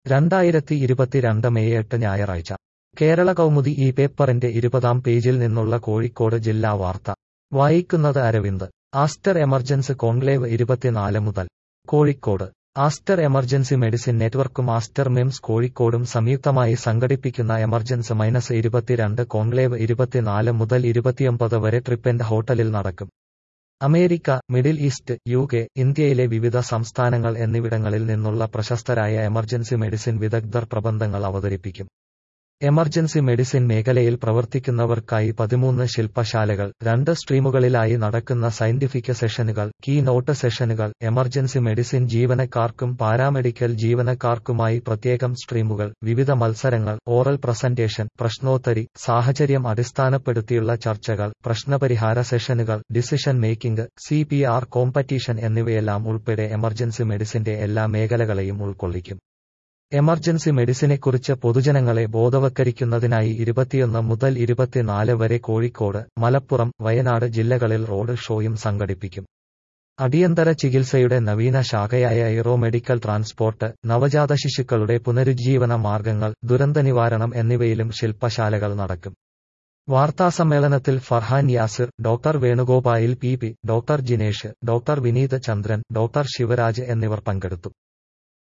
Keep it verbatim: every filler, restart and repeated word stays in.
രണ്ടായിരത്തി ഇരുപത്തിരണ്ട് മെയ് എട്ട് ഞായറാഴ്ച കേരള കൗമുദി ഈ പേപ്പറിന്റെ ഇരുപതാം പേജിൽ നിന്നുള്ള കോഴിക്കോട് ജില്ലാ വാർത്ത വായിക്കുന്നത് അരവിന്ദ്. ആസ്റ്റർ എമർജൻസി കോൺക്ലേവ് ഇരുപത്തിനാല് മുതൽ. കോഴിക്കോട് ആസ്റ്റർ എമർജൻസി മെഡിസിൻ നെറ്റ്വർക്കും ആസ്റ്റർ മിംസ് കോഴിക്കോടും സംയുക്തമായി സംഘടിപ്പിക്കുന്ന എമർജൻസി മൈനസ് ഇരുപത്തിരണ്ട് കോൺക്ലേവ് ഇരുപത്തിനാല് മുതൽ ഇരുപത്തിയൊമ്പത് വരെ ട്രിപ്പൻഡ് ഹോട്ടലിൽ നടക്കും. America, middle east, U K, ഇന്ത്യയിലെ വിവിധ സംസ്ഥാനങ്ങൾ എന്നിവിടങ്ങളിൽ നിന്നുള്ള പ്രശസ്തരായ എമർജൻസി മെഡിസിൻ വിദഗ്ധർ പ്രബന്ധങ്ങൾ അവതരിപ്പിക്കും. എമർജൻസി മെഡിസിൻ മേഖലയിൽ പ്രവർത്തിക്കുന്നവർക്കായി പതിമൂന്ന് ശില്പശാലകൾ, രണ്ട് സ്ട്രീമുകളിലായി നടക്കുന്ന സയന്റിഫിക് സെഷനുകൾ, കീ നോട്ട് സെഷനുകൾ, എമർജൻസി മെഡിസിൻ ജീവനക്കാർക്കും പാരാമെഡിക്കൽ ജീവനക്കാർക്കുമായി പ്രത്യേകം സ്ട്രീമുകൾ, വിവിധ മത്സരങ്ങൾ, ഓറൽ പ്രസന്റേഷൻ, പ്രശ്നോത്തരി, സാഹചര്യം അടിസ്ഥാനപ്പെടുത്തിയുള്ള ചർച്ചകൾ, പ്രശ്നപരിഹാര സെഷനുകൾ, decision making, C P R competition എന്നിവയെല്ലാം ഉൾപ്പെടെ എമർജൻസി മെഡിസിന്റെ എല്ലാ മേഖലകളെയും ഉൾക്കൊള്ളിക്കും. എമർജൻസി മെഡിസിനെക്കുറിച്ച് പൊതുജനങ്ങളെ ബോധവൽക്കരിക്കുന്നതിനായി ഇരുപത്തിയൊന്ന് മുതൽ ഇരുപത്തിനാല് വരെ കോഴിക്കോട്, മലപ്പുറം, വയനാട് ജില്ലകളിൽ റോഡ് ഷോയും സംഘടിപ്പിക്കും. അടിയന്തര ചികിത്സയുടെ നവീന ശാഖയായ എയ്റോ മെഡിക്കൽ ട്രാൻസ്പോർട്ട്, നവജാത ശിശുക്കളുടെ പുനരുജ്ജീവന മാർഗങ്ങൾ, ദുരന്തനിവാരണം എന്നിവയിലും ശില്പശാലകൾ നടക്കും. വാർത്താസമ്മേളനത്തിൽ Farhan Yasir, doctor Venugopal P P, doctor Jinesh, doctor Vineeth Chandran, doctor Sivaraj എന്നിവർ പങ്കെടുത്തു.